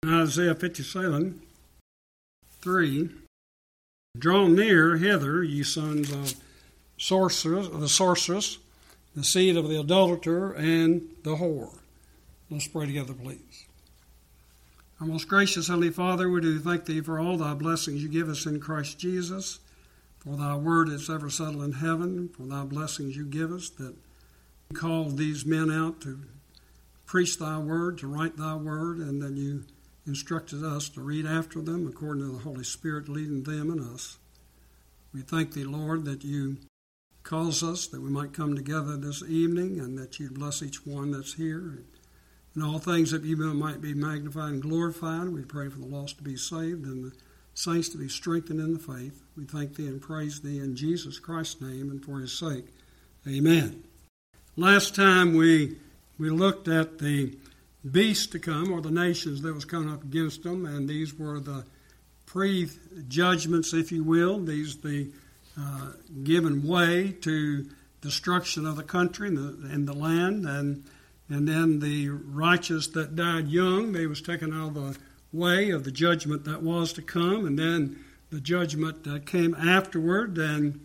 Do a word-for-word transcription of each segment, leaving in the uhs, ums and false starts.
Isaiah fifty-seven, three. Draw near hither, ye sons of sorcerers, of the sorceress, the seed of the adulterer and the whore. Let's pray together, please. Our most gracious Heavenly Father, we do thank Thee for all Thy blessings you give us in Christ Jesus, for Thy word that's ever settled in heaven, for Thy blessings you give us, that you called these men out to preach Thy word, to write Thy word, and then you instructed us to read after them according to the Holy Spirit leading them and us. We thank Thee, Lord, that you cause us that we might come together this evening and that you bless each one that's here. And all things that you might be magnified and glorified. We pray for the lost to be saved and the saints to be strengthened in the faith. We thank Thee and praise Thee in Jesus Christ's name and for His sake. Amen. Last time we we looked at the beast to come, or the nations that was coming up against them, and these were the pre-judgments, if you will. These the uh, given way to destruction of the country and the, and the land, and and then the righteous that died young, they was taken out of the way of the judgment that was to come, and then the judgment that came afterward, and,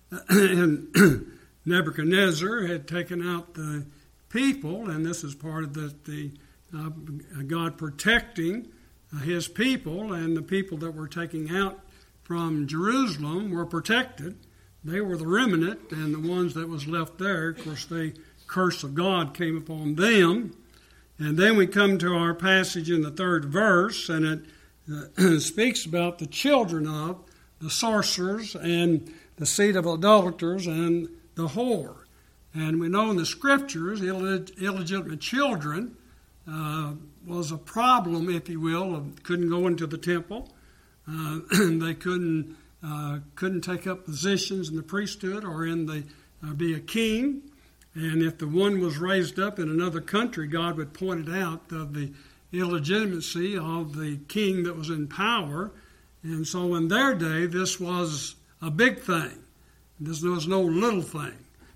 and Nebuchadnezzar had taken out the people, and this is part of the, the uh, God protecting uh, His people, and the people that were taken out from Jerusalem were protected. They were the remnant, and the ones that was left there, of course, the curse of God came upon them. And then we come to our passage in the third verse, and it uh, speaks about the children of the sorcerers and the seed of idolaters and the whore. And we know in the Scriptures, illeg- illegitimate children uh, was a problem, if you will, of couldn't go into the temple. Uh, they couldn't uh, couldn't take up positions in the priesthood or in the uh, be a king. And if the one was raised up in another country, God would point it out of the illegitimacy of the king that was in power. And so in their day, this was a big thing. This was no little thing.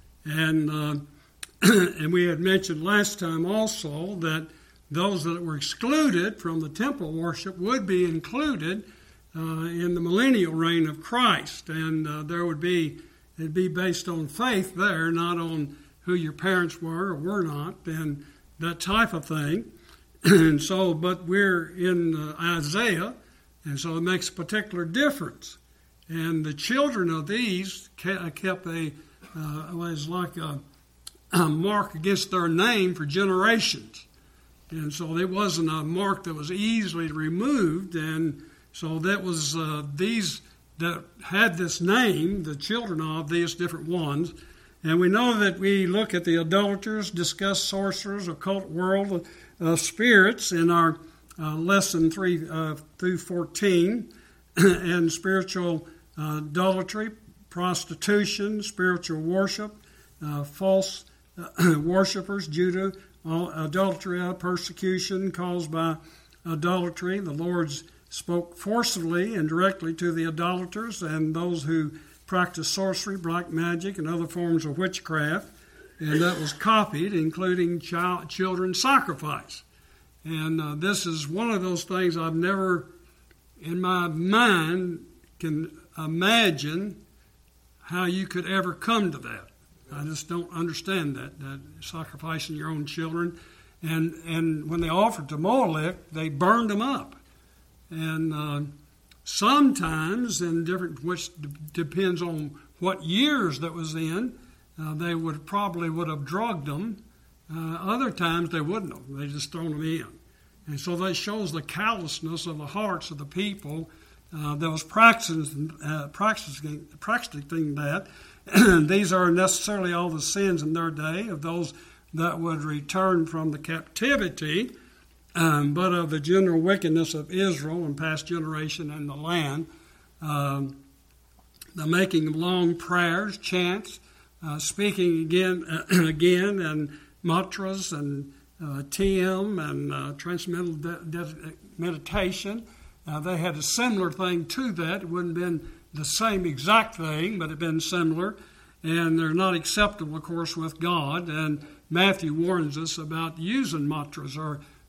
And uh, and we had mentioned last time also that those that were excluded from the temple worship would be included uh, in the millennial reign of Christ. And uh, there would be, it'd be based on faith there, not on who your parents were or were not, and that type of thing. And so, but we're in uh, Isaiah, and so it makes a particular difference. And the children of these kept a Uh, was like a, a mark against their name for generations. And so it wasn't a mark that was easily removed. And so that was uh, these that had this name, the children of these different ones. And we know that we look at the idolaters, discuss sorcerers, occult world of spirits in our uh, lesson three uh, through fourteen, and spiritual uh, idolatry, prostitution, spiritual worship, uh, false uh, worshippers, Judah, all, adultery, persecution caused by idolatry. The Lord spoke forcibly and directly to the idolaters and those who practice sorcery, black magic, and other forms of witchcraft. And that was copied, including child, children sacrifice. And uh, this is one of those things I've never, in my mind, can imagine how you could ever come to that. I just don't understand that, that sacrificing your own children. And and when they offered to Molech, they burned them up. And uh, sometimes, in different, which d- depends on what years that was in, uh, they would probably would have drugged them. Uh, other times they wouldn't have. They just thrown them in. And so that shows the callousness of the hearts of the people Uh, that was practicing, uh, practicing, practicing that. These are necessarily all the sins in their day of those that would return from the captivity, um, but of the general wickedness of Israel and past generation and the land. Um, the making of long prayers, chants, uh, speaking again, uh, again, and mantras and uh, T M and uh, transcendental de- de- meditation. Uh, they had a similar thing to that. It wouldn't have been the same exact thing, but it had been similar. And they're not acceptable, of course, with God. And Matthew warns us about using mantras or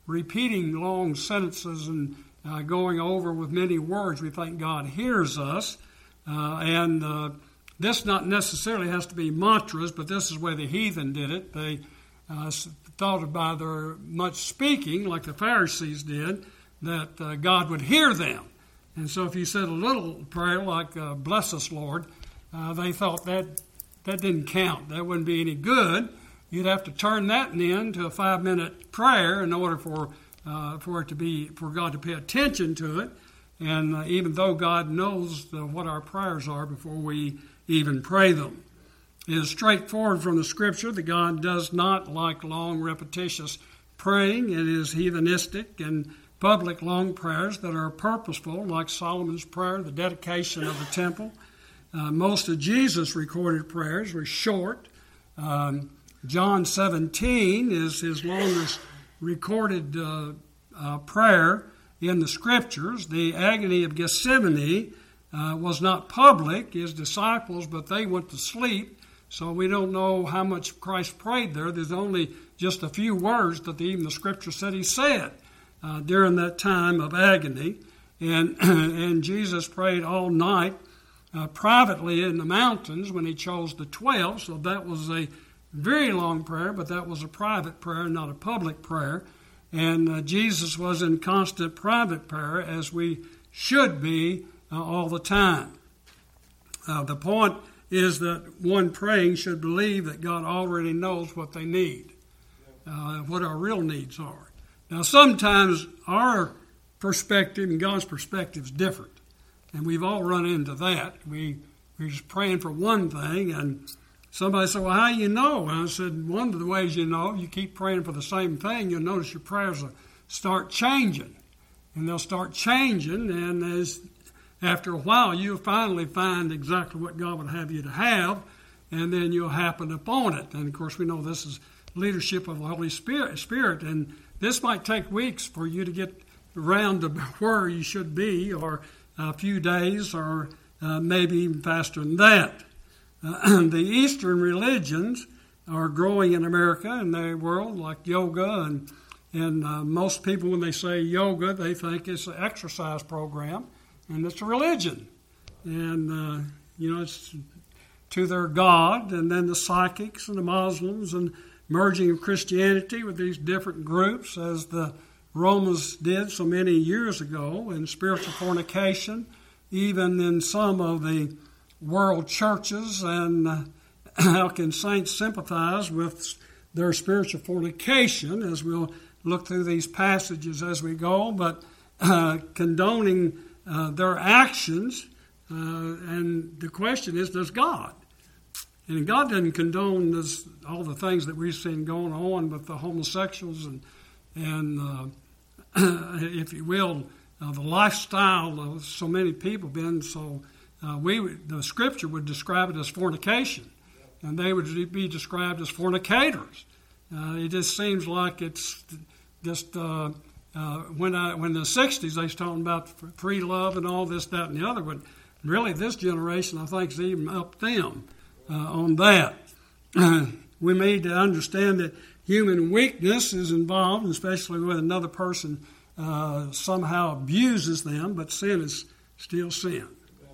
repeating long sentences and uh, going over with many words, we think God hears us. Uh, and uh, this not necessarily has to be mantras, but this is the way the heathen did it. They uh, thought by their much speaking, like the Pharisees did, that uh, God would hear them. And so if you said a little prayer like, uh, bless us, Lord, uh, they thought that that didn't count. That wouldn't be any good. You'd have to turn that into a five-minute prayer in order for uh, for it to be, for God to pay attention to it. And uh, even though God knows uh, what our prayers are before we even pray them. It is straightforward from the Scripture that God does not like long, repetitious praying. It is heathenistic and public long prayers that are purposeful, like Solomon's prayer, the dedication of the temple. Uh, most of Jesus' recorded prayers were short. Um, John seventeen is his longest recorded uh, uh, prayer in the Scriptures. The agony of Gethsemane uh, was not public, his disciples, but they went to sleep. So we don't know how much Christ prayed there. There's only just a few words that the, even the Scripture said he said uh, during that time of agony. And, and Jesus prayed all night uh, privately in the mountains when he chose the twelve. So that was a very long prayer, but that was a private prayer, not a public prayer. And uh, Jesus was in constant private prayer, as we should be uh, all the time. Uh, the point is that one praying should believe that God already knows what they need, uh, what our real needs are. Now, sometimes our perspective and God's perspective is different, and we've all run into that. We, we're just praying for one thing, and somebody said, well, how do you know? And I said, one of the ways you know, you keep praying for the same thing, you'll notice your prayers will start changing. And they'll start changing, and as after a while, you'll finally find exactly what God would have you to have, and then you'll happen upon it. And, of course, we know this is leadership of the Holy Spirit, Spirit, and this might take weeks for you to get around to where you should be, or a few days, or uh, maybe even faster than that. Uh, the Eastern religions are growing in America and the world, like yoga, and and uh, most people, when they say yoga, they think it's an exercise program, and it's a religion. And, uh, you know, it's to their God, and then the psychics and the Muslims, and merging of Christianity with these different groups, as the Romans did so many years ago, and spiritual fornication, even in some of the world churches. And uh, how can saints sympathize with their spiritual fornication, as we'll look through these passages as we go, but uh, condoning uh, their actions. Uh, and the question is, does God? And God doesn't condone this, all the things that we've seen going on with the homosexuals and, and uh, if you will, uh, the lifestyle of so many people been so. Uh, we the Scripture would describe it as fornication, and they would be described as fornicators. Uh, it just seems like it's just uh, uh, when I when in the sixties they was talking about free love and all this, that, and the other. But really, this generation, I think, is even up them uh, on that. We need to understand that human weakness is involved, especially when another person uh, somehow abuses them. But sin is still sin.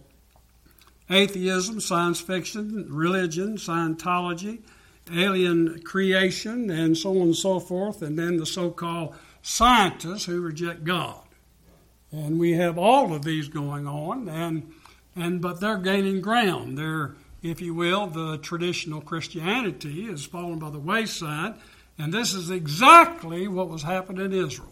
Atheism, science fiction, religion, Scientology, alien creation, and so on and so forth, and then the so-called scientists who reject God. And we have all of these going on, and and but they're gaining ground. They're, if you will, the traditional Christianity is fallen by the wayside, and this is exactly what was happening in Israel.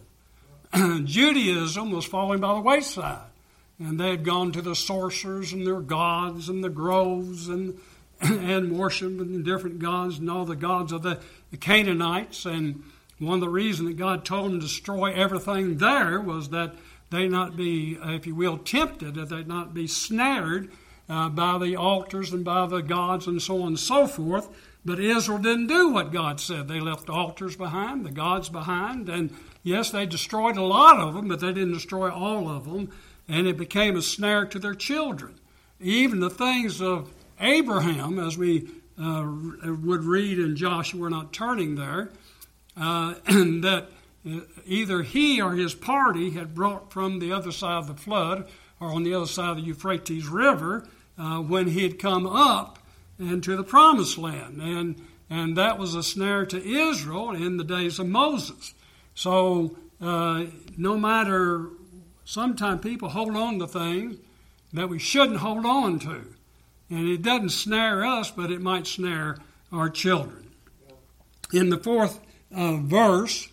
Judaism was falling by the wayside. And they had gone to the sorcerers and their gods and the groves and and worshiping the different gods and all the gods of the, the Canaanites. And one of the reasons that God told them to destroy everything there was that they not be, if you will, tempted, that they not be snared uh, by the altars and by the gods and so on and so forth. But Israel didn't do what God said. They left the altars behind, the gods behind. And yes, they destroyed a lot of them, but they didn't destroy all of them. And it became a snare to their children. Even the things of Abraham, as we uh, would read in Joshua, we're not turning there, uh, and that either he or his party had brought from the other side of the flood or on the other side of the Euphrates River uh, when he had come up into the Promised Land. And, and that was a snare to Israel in the days of Moses. So uh, no matter, sometimes people hold on to things that we shouldn't hold on to. And it doesn't snare us, but it might snare our children. In the fourth uh, verse,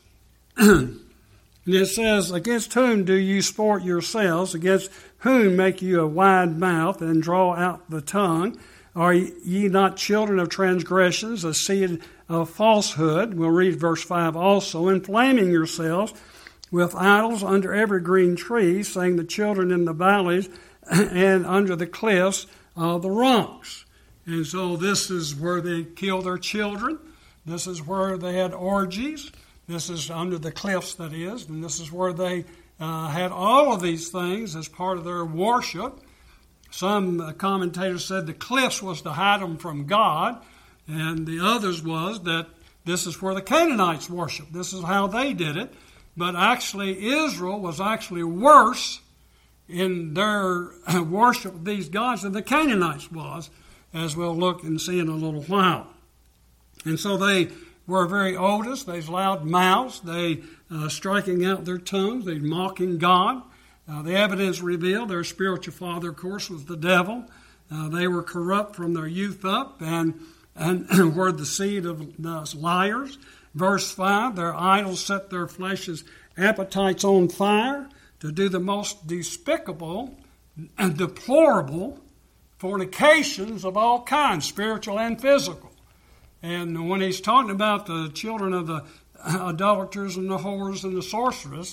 it says, against whom do you sport yourselves? Against whom make you a wide mouth and draw out the tongue? Are ye not children of transgressions, a seed of falsehood? We'll read verse five also. Inflaming yourselves with idols under every green tree, saying the children in the valleys and under the cliffs of the rocks. And so this is where they kill their children. This is where they had orgies. This is under the cliffs, that is. And this is where they uh, had all of these things as part of their worship. Some uh, commentators said the cliffs was to hide them from God. And the others was that this is where the Canaanites worshiped. This is how they did it. But actually, Israel was actually worse in their worship of these gods than the Canaanites was, as we'll look and see in a little while. And so they were very odious. They loud mouths. They uh, striking out their tongues. They mocking God. Uh, the evidence revealed their spiritual father, of course, was the devil. Uh, they were corrupt from their youth up and, and were the seed of the liars. Verse five, their idols set their flesh's appetites on fire to do the most despicable and deplorable fornications of all kinds, spiritual and physical. And when he's talking about the children of the idolaters and the whores and the sorcerers,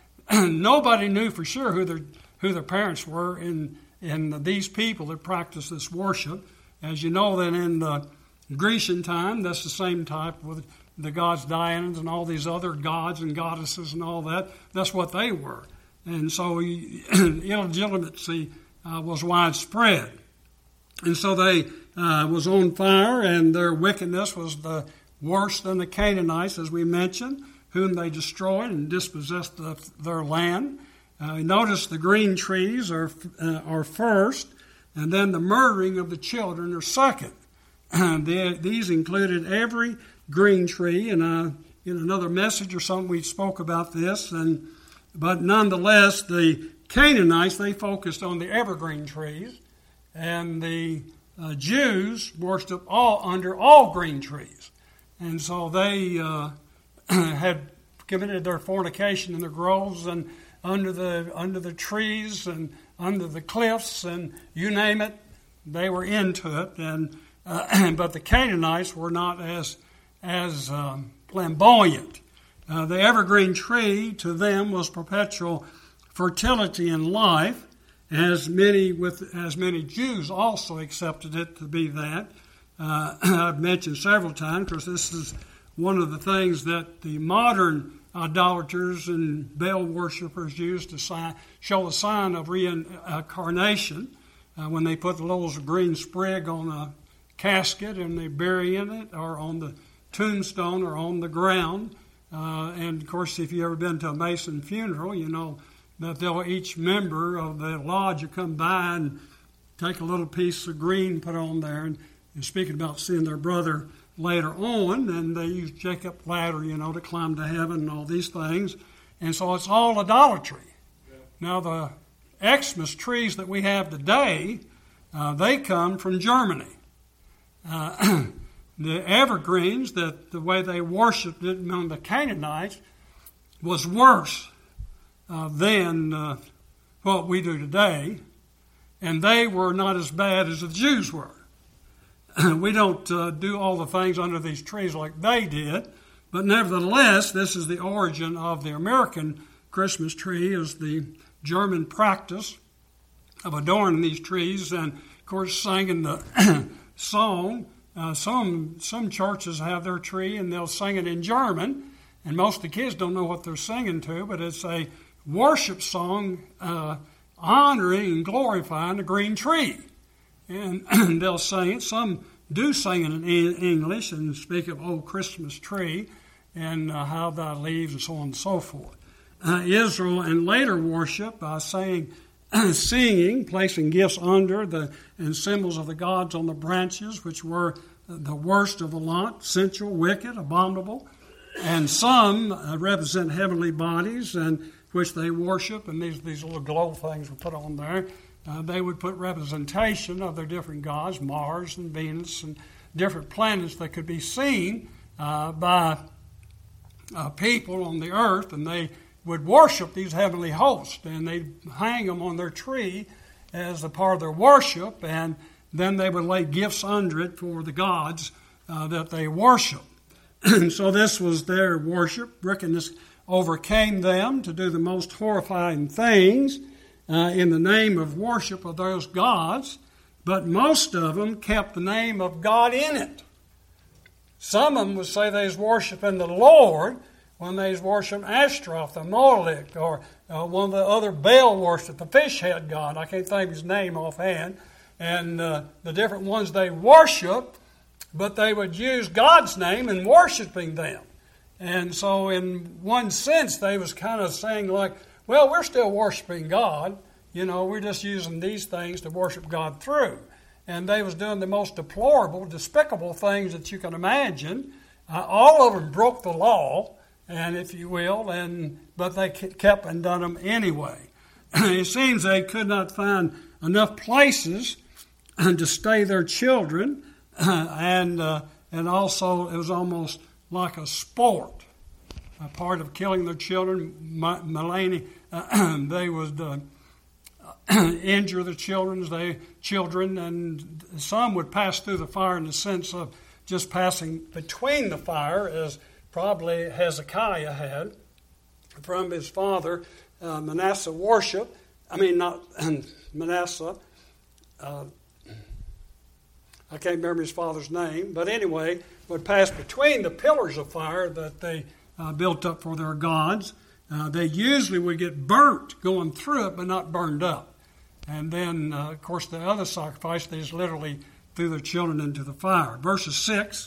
nobody knew for sure who their who their parents were in in these people that practiced this worship. As you know, then in the Grecian time, that's the same type with the gods Diana and all these other gods and goddesses and all that. That's what they were. And so illegitimacy uh, was widespread. And so they uh, was on fire, and their wickedness was the worse than the Canaanites, as we mentioned, whom they destroyed and dispossessed of their land. Uh, notice the green trees are uh, are first, and then the murdering of the children are second. the, these included every green tree, and uh, in another message or something we spoke about this. And but nonetheless, the Canaanites, they focused on the evergreen trees, and the uh, Jews worshipped all under all green trees. And so they uh, had committed their fornication in the groves and under the under the trees and under the cliffs and you name it, they were into it. And uh, but the Canaanites were not as as um, flamboyant. Uh, the evergreen tree to them was perpetual fertility in life, as many with as many Jews also accepted it to be that. Uh, I've mentioned several times, because this is one of the things that the modern idolaters and Baal worshippers use to sign, show a sign of reincarnation. Uh, when they put the little green sprig on a casket and they bury in it, or on the tombstone, or on the ground. Uh, and of course, if you've ever been to a Mason funeral, you know that they'll each member of the lodge will come by and take a little piece of green, put on there, and, and speaking about seeing their brother later on, and they use Jacob's ladder, you know, to climb to heaven and all these things. And so it's all idolatry. Yeah. Now, the Xmas trees that we have today, uh, they come from Germany. Uh, the evergreens, that the way they worshipped it among the Canaanites, was worse uh, than uh, what we do today. And they were not as bad as the Jews were. We don't uh, do all the things under these trees like they did, but nevertheless, this is the origin of the American Christmas tree, is the German practice of adorning these trees, and of course singing the song. Uh, some some churches have their tree and they'll sing it in German, and most of the kids don't know what they're singing to, but it's a worship song uh, honoring and glorifying the green tree. And they'll sing it. Some do sing it in English and speak of "Oh Christmas Tree." and uh, how thy leaves, and so on and so forth. Uh, Israel in later worship, uh, saying, singing, placing gifts under the and symbols of the gods on the branches, which were the worst of the lot, sensual, wicked, abominable. And some uh, represent heavenly bodies, and which they worship, and these, these little glow things were put on there. Uh, they would put representation of their different gods, Mars and Venus, and different planets that could be seen uh, by uh, people on the earth, and they would worship these heavenly hosts, and they'd hang them on their tree as a part of their worship, and then they would lay gifts under it for the gods uh, that they worship. So this was their worship. Wickedness overcame them to do the most horrifying things uh, in the name of worship of those gods, but most of them kept the name of God in it. Some of them would say they was worshiping the Lord when they was worshiping Ashtaroth, or Molech, or uh, one of the other Baal worship, the fish head god. I can't think of his name offhand. And uh, the different ones they worship, but they would use God's name in worshiping them. And so in one sense, they was kind of saying like, well, we're still worshiping God. You know, we're just using these things to worship God through. And they was doing the most deplorable, despicable things that you can imagine. Uh, all of them broke the law, and if you will, and but they kept and done them anyway. It seems they could not find enough places to stay their children, and uh, and also it was almost like a sport, a part of killing their children. Melanie, uh, they would uh, injure the children, they children, and some would pass through the fire in the sense of just passing between the fire, as probably Hezekiah had from his father uh, Manasseh worship. I mean, not Manasseh. Uh, I can't remember his father's name, but anyway, would pass between the pillars of fire that they uh, built up for their gods. Uh, they usually would get burnt going through it, but not burned up. And then, uh, of course, the other sacrifice, they just literally threw their children into the fire. Verses six.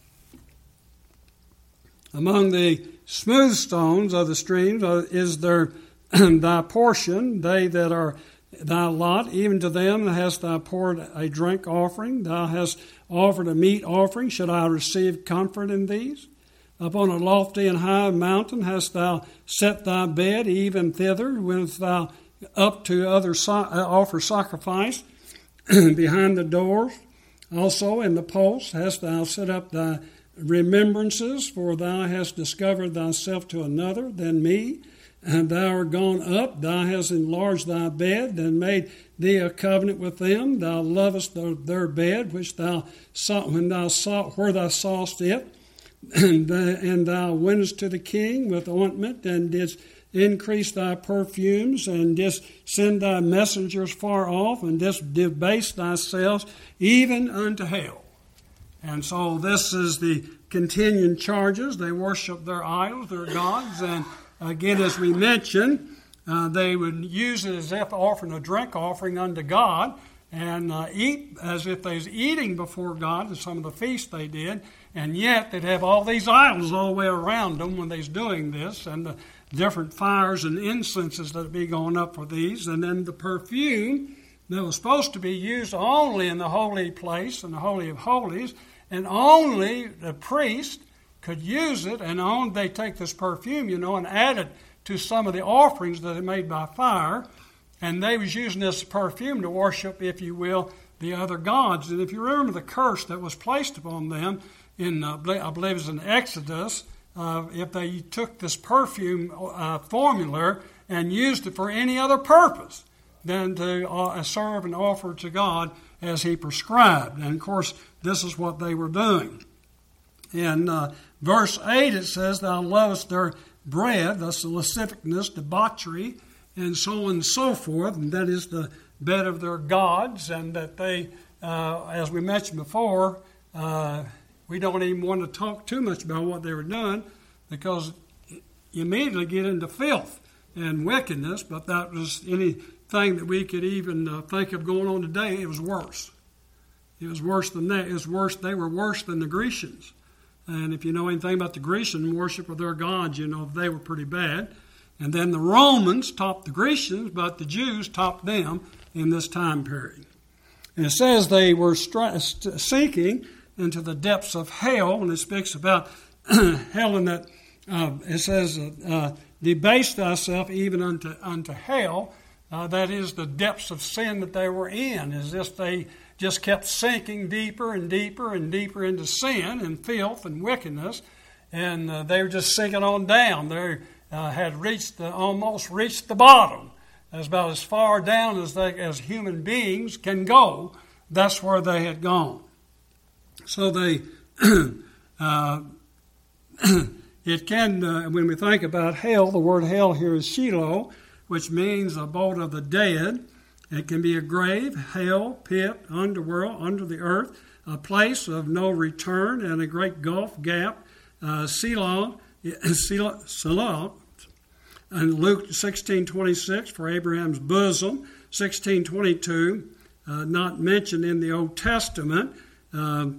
Among the smooth stones of the streams is there thy portion, they that are thy lot, even to them hast thou poured a drink offering, thou hast offered a meat offering, should I receive comfort in these? Upon a lofty and high mountain hast thou set thy bed, even thither whenest thou up to other so- offer sacrifice behind the doors. Also in the posts hast thou set up thy remembrances, for thou hast discovered thyself to another than me. And thou art gone up, thou hast enlarged thy bed, and made thee a covenant with them. Thou lovest their, their bed, which thou saw when thou saw where thou sawest it, and, the, and thou wentest to the king with ointment, and didst increase thy perfumes, and didst send thy messengers far off, and didst debase thyself even unto hell. And so this is the continuing charges. They worship their idols, their gods, and again, as we mentioned, uh, they would use it as if offering a drink offering unto God, and uh, eat as if they was eating before God in some of the feasts they did, and yet they'd have all these idols all the way around them when they was doing this, and the different fires and incenses that would be going up for these, and then the perfume that was supposed to be used only in the holy place, in the Holy of Holies, and only the priest could use it, and on they take this perfume, you know, and add it to some of the offerings that they made by fire, and they was using this perfume to worship, if you will, the other gods. And if you remember the curse that was placed upon them in, uh, I believe it was in Exodus, uh, if they took this perfume uh, formula and used it for any other purpose than to uh, serve and offer to God as He prescribed. And of course, this is what they were doing. In uh, verse eight, it says, thou lovest their bread, thus the lasciviousness, debauchery, and so on and so forth. And that is the bed of their gods. And that they, uh, as we mentioned before, uh, we don't even want to talk too much about what they were doing, because you immediately get into filth and wickedness. But that was anything that we could even uh, think of going on today. It was worse. It was worse than that. It was worse. They were worse than the Grecians. And if you know anything about the Grecian worship of their gods, you know they were pretty bad. And then the Romans topped the Grecians, but the Jews topped them in this time period. And it says they were stri- sinking into the depths of hell, and it speaks about hell in that, uh, it says, uh, debase thyself even unto, unto hell. Uh, that is the depths of sin that they were in, as if they just kept sinking deeper and deeper and deeper into sin and filth and wickedness, and uh, they were just sinking on down. They uh, had reached the, almost reached the bottom. That's about as far down as they, as human beings can go. That's where they had gone. So they, uh, it can, uh, when we think about hell, the word hell here is Sheol, which means abode of the dead. It can be a grave, hell, pit, underworld, under the earth, a place of no return, and a great gulf, gap, uh, Selah, Selah, Selah. And Luke sixteen twenty-six, for Abraham's bosom, sixteen twenty-two, uh, not mentioned in the Old Testament. Uh,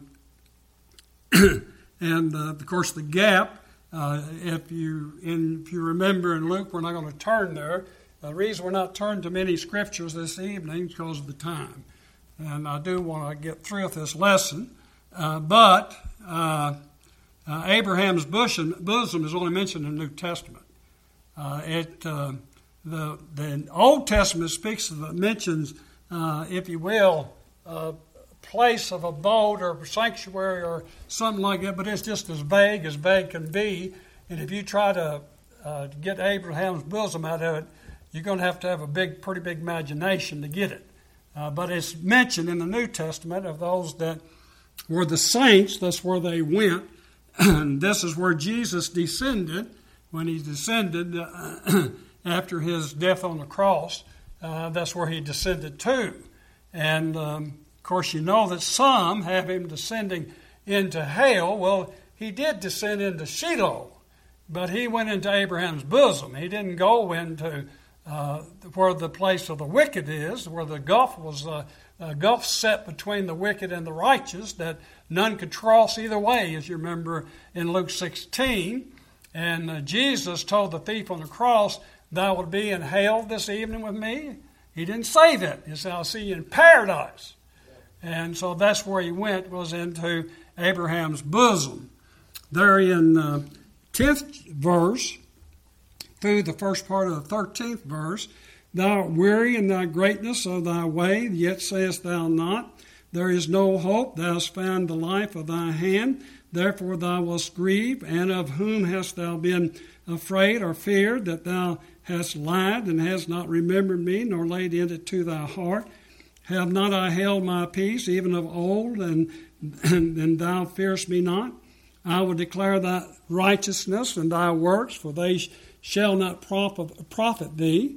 and, uh, of course, the gap, uh, if you in, if you remember in Luke, we're not going to turn there. The reason we're not turning to many scriptures this evening is because of the time. And I do want to get through with this lesson. Uh, but uh, uh, Abraham's bosom, bosom is only mentioned in the New Testament. Uh, it uh, the the Old Testament speaks of, mentions, uh, if you will, a place of abode or sanctuary or something like that, but it's just as vague as vague can be. And if you try to uh, get Abraham's bosom out of it, you're going to have to have a big, pretty big imagination to get it. Uh, but it's mentioned in the New Testament of those that were the saints. That's where they went. And this is where Jesus descended. When he descended uh, after his death on the cross, uh, that's where he descended to. And, um, of course, you know that some have him descending into hell. Well, he did descend into Sheol, but he went into Abraham's bosom. He didn't go into uh, where the place of the wicked is, where the gulf was uh, a gulf set between the wicked and the righteous that none could cross either way, as you remember in Luke sixteen. And uh, Jesus told the thief on the cross, thou wilt be in hell this evening with me. He didn't say that. He said, I'll see you in paradise. And so that's where he went, was into Abraham's bosom. There in the uh, tenth verse, through the first part of the thirteenth verse, thou art weary in thy greatness of thy way, yet sayest thou not, there is no hope, thou hast found the life of thy hand. Therefore thou wast grieved, and of whom hast thou been afraid or feared, that thou hast lied, and hast not remembered me, nor laid it to thy heart? Have not I held my peace, even of old, and, and, and thou fearest me not? I will declare thy righteousness and thy works, for they sh- shall not profit, profit thee.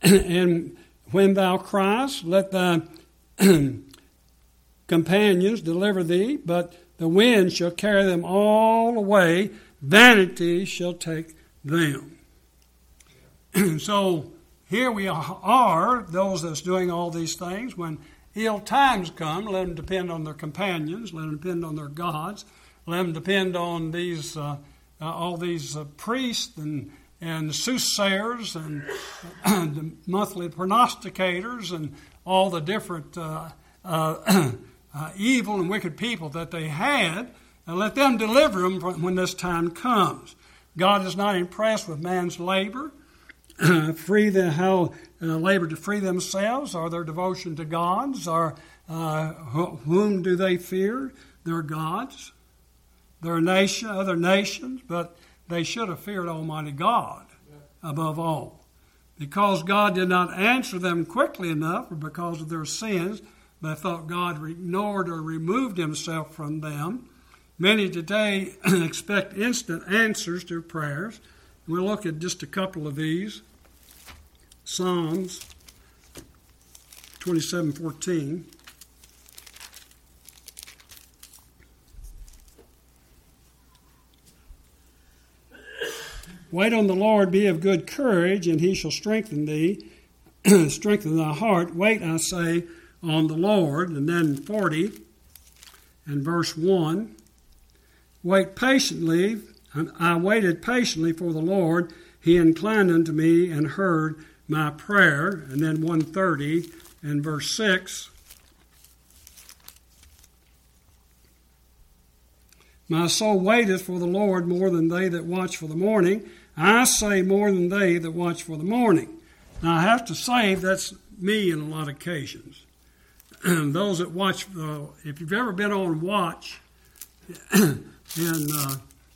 And when thou criest, let thy companions deliver thee, but the wind shall carry them all away. Vanity shall take them. So here we are, those that's doing all these things. When ill times come, let them depend on their companions, let them depend on their gods, let them depend on these uh, uh, all these uh, priests and and soothsayers and, and the monthly prognosticators and all the different uh, uh, Uh, evil and wicked people that they had, and let them deliver them when this time comes. God is not impressed with man's labor, uh, free the how uh, labor to free themselves, or their devotion to gods, or uh, wh- whom do they fear? Their gods, their nation, other nations, but they should have feared Almighty God above all, because God did not answer them quickly enough, or because of their sins. They thought God ignored or removed himself from them. Many today expect instant answers to prayers. We'll look at just a couple of these. Psalms twenty-seven fourteen. Wait on the Lord, be of good courage, and he shall strengthen thee, strengthen thy heart. Wait, I say, on the Lord. And then forty and verse one. wait patiently. I waited patiently for the Lord. He inclined unto me and heard my prayer. And then one thirty and verse six. My soul waiteth for the Lord more than they that watch for the morning. I say more than they that watch for the morning. Now I have to say that's me in a lot of occasions. Those that watch, uh, if you've ever been on watch, and uh,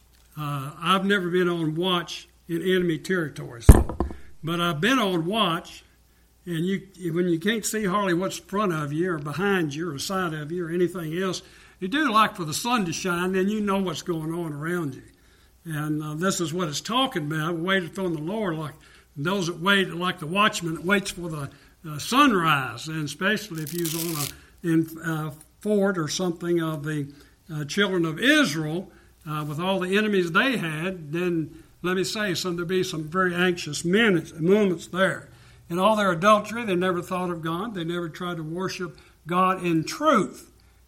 uh, I've never been on watch in enemy territories, but I've been on watch, and you when you can't see hardly what's in front of you or behind you or side of you or anything else, you do like for the sun to shine, then you know what's going on around you. And uh, this is what it's talking about. Waited on the Lord, like those that wait, like the watchman that waits for the uh, sunrise, and especially if he was on a in, uh, fort or something of the uh, children of Israel, uh, with all the enemies they had, then let me say, some there'd be some very anxious minutes, moments there. In all their adultery, they never thought of God. They never tried to worship God in truth.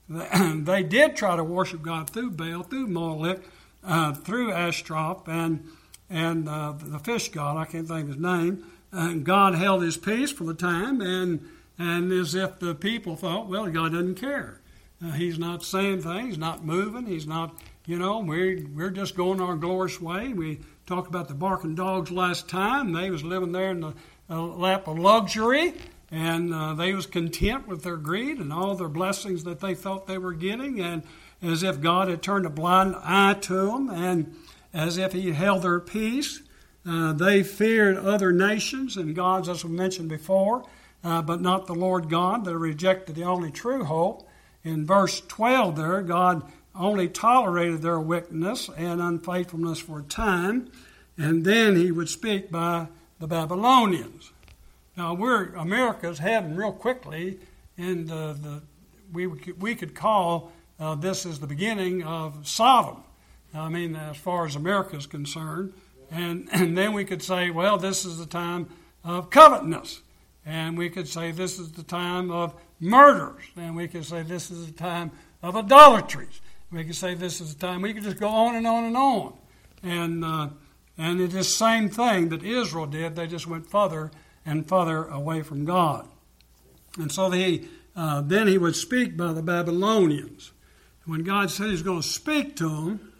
They did try to worship God through Baal, through Molech, uh, through Ashtaroth, and and uh, the fish god, I can't think of his name. And God held his peace for the time, and and as if the people thought, well, God doesn't care. Uh, he's not saying things, he's not moving, he's not, you know, we're, we're just going our glorious way. We talked about the barking dogs last time. They was living there in the uh, lap of luxury. And uh, they was content with their greed and all their blessings that they thought they were getting, and as if God had turned a blind eye to them, and as if he held their peace. Uh, they feared other nations and gods, as we mentioned before, uh, but not the Lord God. They rejected the only true hope. In verse twelve there, God only tolerated their wickedness and unfaithfulness for a time, and then he would speak by the Babylonians. Now, we're America's heading real quickly, and uh, the we we could call uh, this as the beginning of Sodom. I mean, as far as America is concerned, and and then we could say, well, this is the time of covetousness, and we could say this is the time of murders, and we could say this is the time of idolatries. We could say this is the time. We could just go on and on and on, and uh, and it is the same thing that Israel did. They just went further and further away from God. And so he, uh, then he would speak by the Babylonians. When God said he was going to speak to them,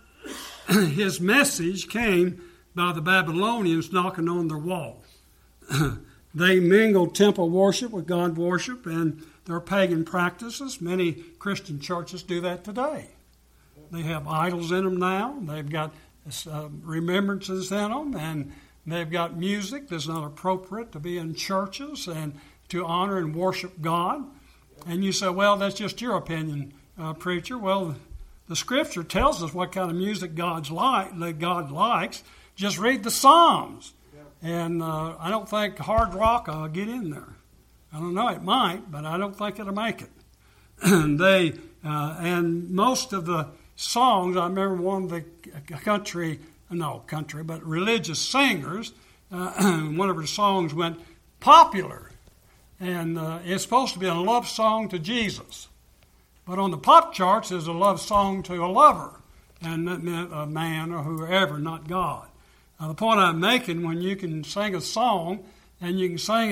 his message came by the Babylonians knocking on their wall. They mingled temple worship with God worship and their pagan practices. Many Christian churches do that today. They have idols in them now. They've got uh, remembrances in them, and they've got music that's not appropriate to be in churches and to honor and worship God. And you say, well, that's just your opinion, uh, preacher. Well, the Scripture tells us what kind of music God's like, that God likes. Just read the Psalms. And uh, I don't think hard rock will get in there. I don't know, it might, but I don't think it'll make it. And they uh, and most of the songs, I remember one of the country no country, but religious singers, uh, one of her songs went popular. And uh, it's supposed to be a love song to Jesus. But on the pop charts, there's a love song to a lover, and that meant a man or whoever, not God. Now, the point I'm making, when you can sing a song, and you can sing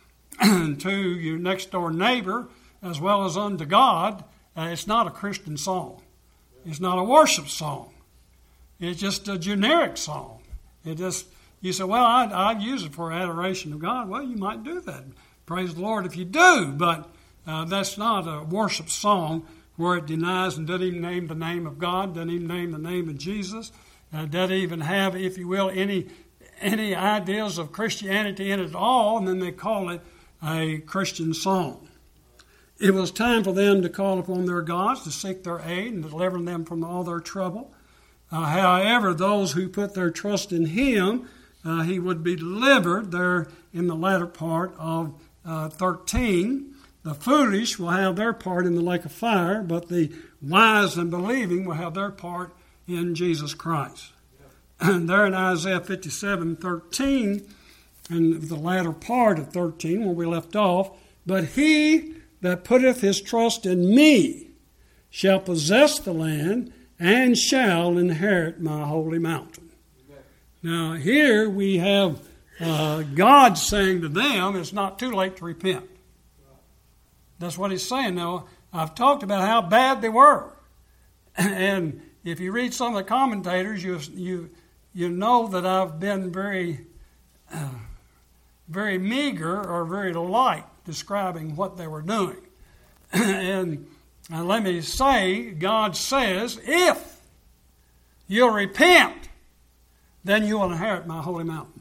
it to your next-door neighbor as well as unto God, uh, it's not a Christian song. It's not a worship song. It's just a generic song. It just, you say, well, I'd, I'd use it for adoration of God. Well, you might do that. Praise the Lord if you do, but uh, that's not a worship song where it denies and doesn't even name the name of God, doesn't even name the name of Jesus, uh, doesn't even have, if you will, any any ideas of Christianity in it at all, and then they call it a Christian song. It was time for them to call upon their gods, to seek their aid and deliver them from all their trouble. Uh, however, those who put their trust in him, uh, he would be delivered there in the latter part of uh, thirteen. The foolish will have their part in the lake of fire, but the wise and believing will have their part in Jesus Christ. And there in Isaiah fifty-seven thirteen, and the latter part of thirteen, where we left off, but he that putteth his trust in me shall possess the land, and shall inherit my holy mountain. Now here we have uh, God saying to them, it's not too late to repent. That's what he's saying. Now, I've talked about how bad they were. And if you read some of the commentators, you you you know that I've been very, uh, very meager or very light describing what they were doing. And uh, let me say, God says, if you'll repent, then you will inherit my holy mountain.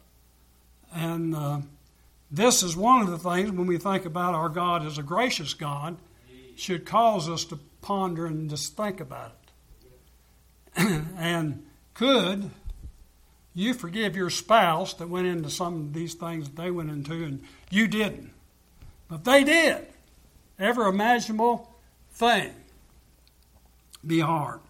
And uh, this is one of the things, when we think about our God as a gracious God, should cause us to ponder and just think about it. And could you forgive your spouse that went into some of these things that they went into and you didn't? But they did. Every imaginable thing. Be hard.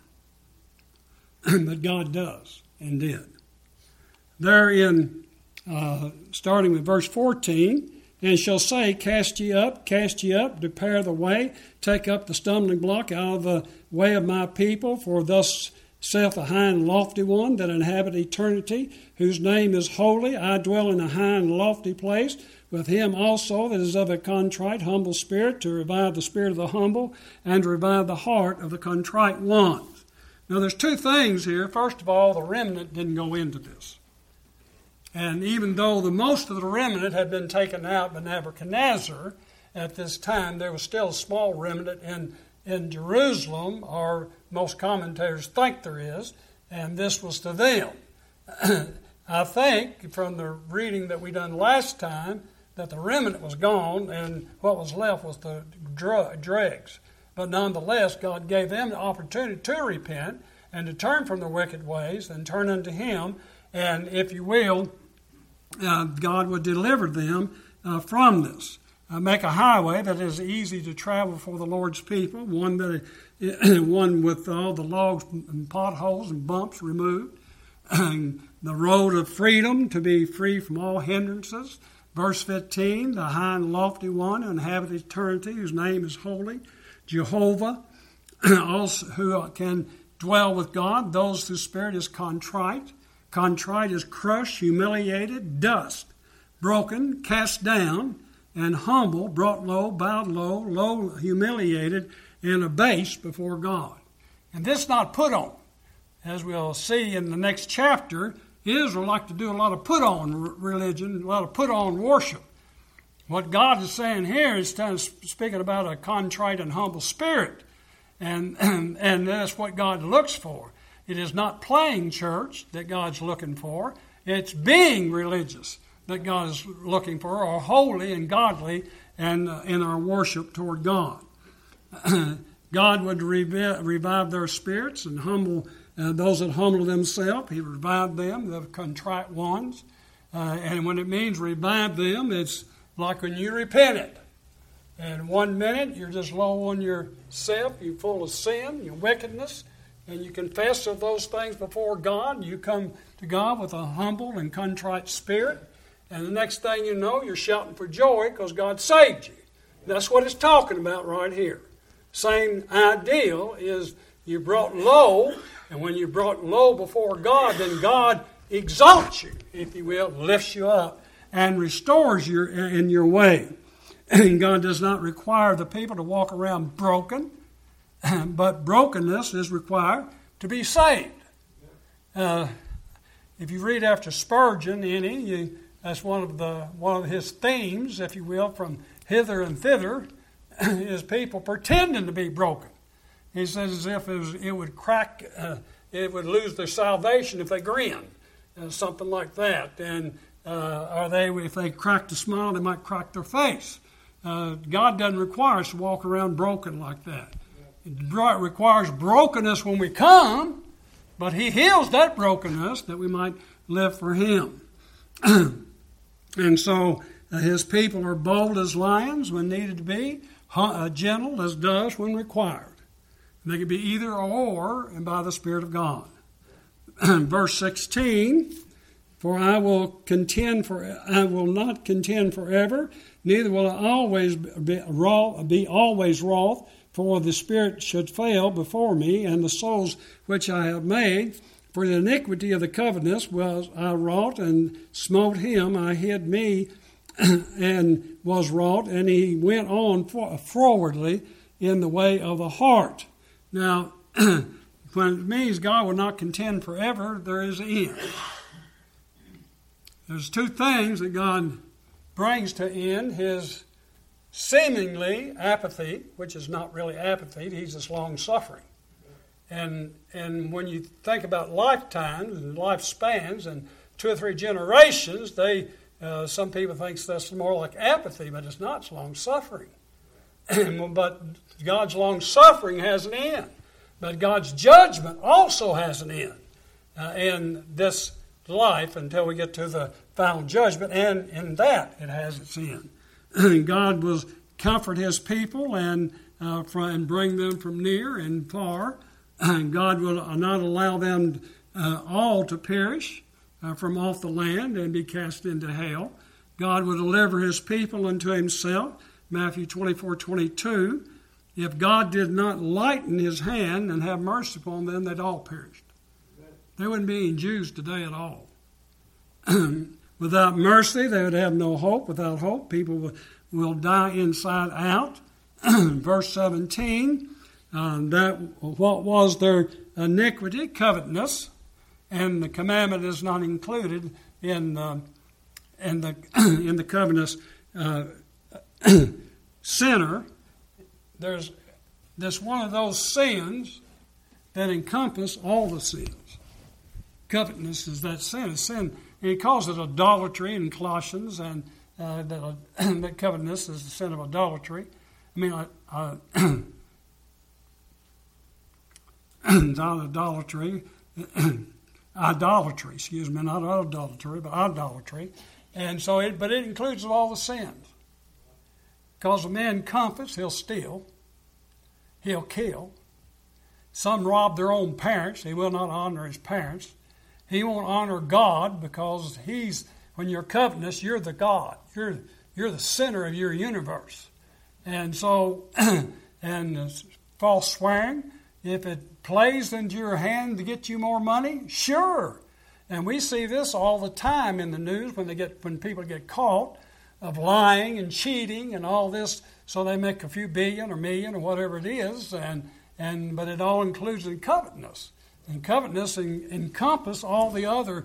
But God does and did. There in, uh, starting with verse fourteen, and shall say, cast ye up, cast ye up, prepare the way, take up the stumbling block out of the way of my people, for thus saith the high and lofty one that inhabit eternity, whose name is holy. I dwell in a high and lofty place, with him also that is of a contrite, humble spirit, to revive the spirit of the humble, and to revive the heart of the contrite ones. Now there's two things here. First of all, the remnant didn't go into this. And even though the most of the remnant had been taken out by Nebuchadnezzar at this time, there was still a small remnant in, in Jerusalem, or most commentators think there is, and this was to them. I think from the reading that we done last time that the remnant was gone and what was left was the dregs. But nonetheless, God gave them the opportunity to repent and to turn from their wicked ways and turn unto Him. And if you will, uh, God would deliver them uh, from this. Uh, make a highway that is easy to travel for the Lord's people, one that one with all the logs and potholes and bumps removed. The road of freedom, to be free from all hindrances. Verse fifteen, the high and lofty one who inhabits eternity, whose name is holy. Jehovah, also who can dwell with God, those whose spirit is contrite. Contrite is crushed, humiliated, dust, broken, cast down, and humble, brought low, bowed low, low, humiliated, and abased before God. And this not put on. As we'll see in the next chapter, Israel like to do a lot of put on religion, a lot of put on worship. What God is saying here is kind of speaking about a contrite and humble spirit. And, and, and that's what God looks for. It is not playing church that God's looking for. It's being religious that God is looking for, or holy and godly and uh, in our worship toward God. God would revive, revive their spirits and humble uh, those that humble themselves. He revived them, the contrite ones. Uh, and when it means revive them, it's like when you repented. And one minute you're just low on yourself, you're full of sin, your wickedness, and you confess of those things before God. You come to God with a humble and contrite spirit. And the next thing you know, you're shouting for joy because God saved you. That's what it's talking about right here. Same ideal is you brought low, and when you brought low before God, then God exalts you, if you will, lifts you up, and restores you in your way. And God does not require the people to walk around broken, but brokenness is required to be saved. Uh, if you read after Spurgeon, any, you, that's one of the one of his themes, if you will, from hither and thither, is people pretending to be broken. He says as if it, was, it would crack, uh, it would lose their salvation if they grinned, uh, something like that. And uh, or they, if they cracked a smile, they might crack their face. Uh, God doesn't require us to walk around broken like that. It requires brokenness when we come, but He heals that brokenness that we might live for Him. And so uh, His people are bold as lions when needed to be, uh, gentle as doves when required. And they can be either or, and by the Spirit of God. Verse sixteen, for I will contend for I will not contend forever, neither will I always be, wroth, be always wroth, for the spirit should fail before me, and the souls which I have made. For the iniquity of the covenant was I wrought, and smote him. I hid me, and was wrought, and he went on for, forwardly in the way of the heart. Now, when it means God will not contend forever, there is an end. There's two things that God brings to end: his seemingly apathy, which is not really apathy, he's just long-suffering. And and when you think about lifetimes and lifespans and two or three generations, they uh, some people think that's more like apathy, but it's not. It's long-suffering. But God's long-suffering has an end. But God's judgment also has an end uh, in this life until we get to the final judgment, and in that it has its end. God will comfort his people and, uh, from, and bring them from near and far. And God will not allow them uh, all to perish uh, from off the land and be cast into hell. God will deliver his people unto himself. Matthew twenty-four twenty-two. If God did not lighten his hand and have mercy upon them, they'd all perished. There wouldn't be any Jews today at all. Without mercy, they would have no hope. Without hope, people will, will die inside out. Verse seventeen, uh, that what was their iniquity? Covetousness, and the commandment is not included in uh, in the in the covetous uh, sinner. There's this one of those sins that encompass all the sins. Covetousness is that sin. It's sin. And he calls it idolatry in Colossians, and uh, that, uh, that covetousness is the sin of idolatry. I mean, uh, not idolatry, idolatry. Excuse me, not idolatry, but idolatry. And so, it, but it includes all the sins. Because a man covets, he'll steal, he'll kill. Some rob their own parents. He will not honor his parents. He won't honor God because he's, when you're covetous, you're the God. You're you're the center of your universe. And so, and false swearing, if it plays into your hand to get you more money, sure. And we see this all the time in the news when they get when people get caught of lying and cheating and all this, so they make a few billion or million or whatever it is, and and but it all includes in covetousness. And covetousness en- encompass all the other,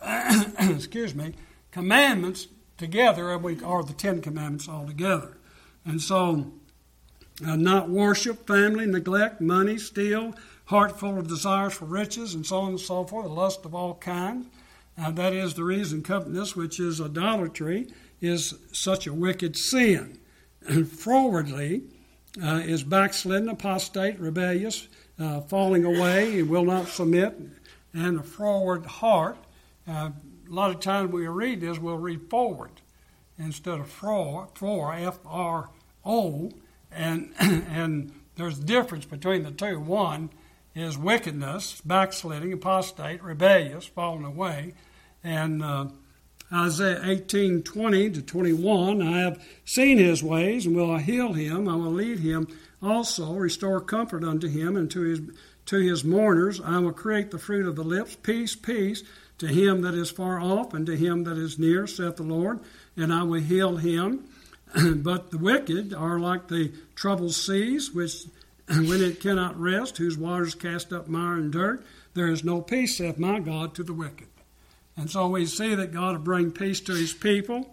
excuse me, commandments together, or the Ten Commandments altogether. And so, uh, not worship, family, neglect, money, steal, heart full of desires for riches, and so on and so forth, the lust of all kinds. Uh, that is the reason covetousness, which is idolatry, is such a wicked sin. And frowardly uh, is backslidden, apostate, rebellious, uh, falling away, and will not submit, and a froward heart. Uh, a lot of times we read this, we'll read forward instead of for, for, F R O, and, and there's a difference between the two. One is wickedness, backsliding, apostate, rebellious, falling away, and uh, Isaiah eighteen twenty to twenty-one, I have seen his ways, and will I heal him. I will lead him also, restore comfort unto him, and to his to his mourners I will create the fruit of the lips. Peace, peace to him that is far off, and to him that is near, saith the Lord, and I will heal him. But the wicked are like the troubled seas, which when it cannot rest, whose waters cast up mire and dirt, there is no peace, saith my God, to the wicked. And so we see that God will bring peace to his people.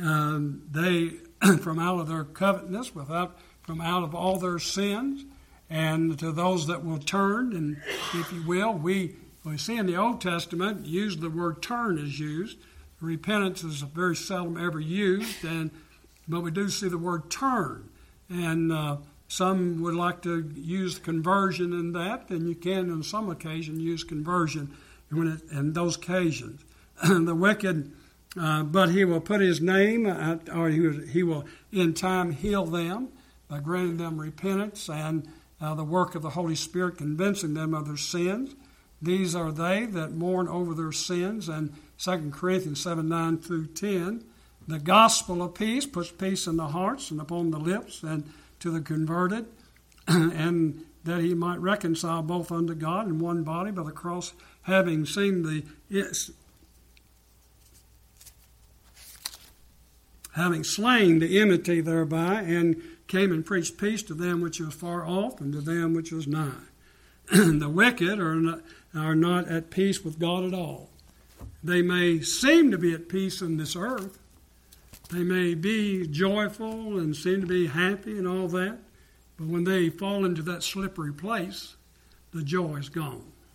Um, they, from out of their covetousness, without, from out of all their sins, and to those that will turn, and if you will, we, we see in the Old Testament, usually the word turn is used. Repentance is very seldom ever used, and but we do see the word turn. And uh, some would like to use conversion in that, and you can on some occasion use conversion when it, in those occasions. The wicked, uh, but he will put his name, uh, or he will, he will in time heal them by granting them repentance and uh, the work of the Holy Spirit convincing them of their sins. These are they that mourn over their sins. And Second Corinthians seven, nine through ten, the gospel of peace puts peace in the hearts and upon the lips, and to the converted and that he might reconcile both unto God in one body by the cross, having seen the yes, having slain the enmity thereby, and came and preached peace to them which was far off and to them which was nigh. The wicked are not, are not at peace with God at all. They may seem to be at peace on this earth. They may be joyful and seem to be happy and all that. But when they fall into that slippery place, the joy is gone.